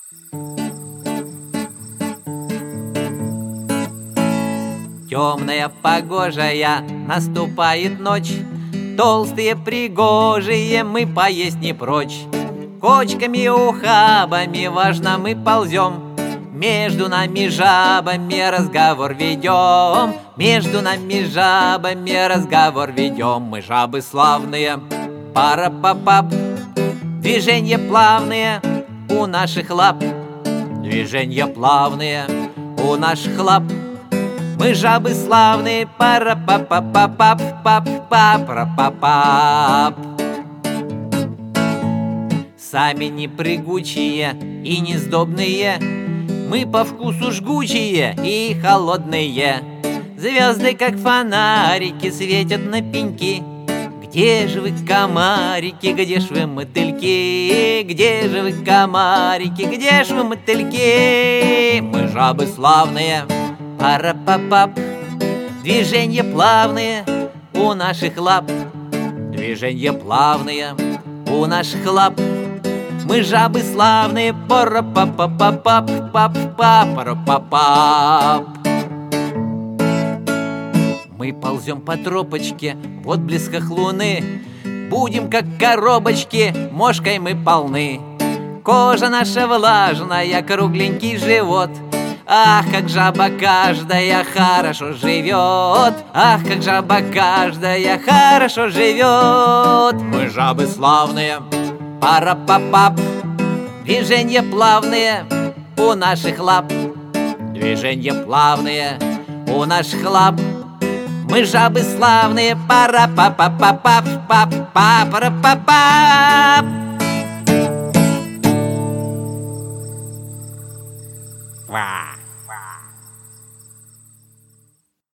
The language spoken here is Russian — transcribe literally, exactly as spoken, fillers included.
Темная, погожая, наступает ночь. Толстые, пригожие, мы поесть не прочь. Кочками, ухабами, важно, мы ползем. Между нами жабами разговор ведем. Между нами жабами разговор ведем. Мы жабы славные, пара-па-пап. Движения плавные у наших лап. Движения плавные у наших лап. Мы жабы славные, пара-па-па-пап-пап-пап-пап-пап. Сами не прыгучие и не сдобные, мы по вкусу жгучие и холодные. Звезды, как фонарики, светят на пеньки. Где же вы, комарики, где ж вы, мотыльки? Где же вы, комарики, где ж вы, мотыльки? Мы жабы славные, пара-па-пап. Движения плавные у наших лап. Движения плавные у наших лап. Мы жабы славные, пара-па-па-пап-пап-пап-пара-па-пап. Мы ползем по тропочке в отблесках луны. Будем как коробочки, мошкой мы полны. Кожа наша влажная, кругленький живот. Ах, как жаба каждая хорошо живет. Ах, как жаба каждая хорошо живет. Мы жабы славные, пара-па-пап. Движения плавные у наших лап. Движения плавные у наших лап. Мы жабы славные, пара-па-па-пап-пап-пап-пара-па-пап. Ва!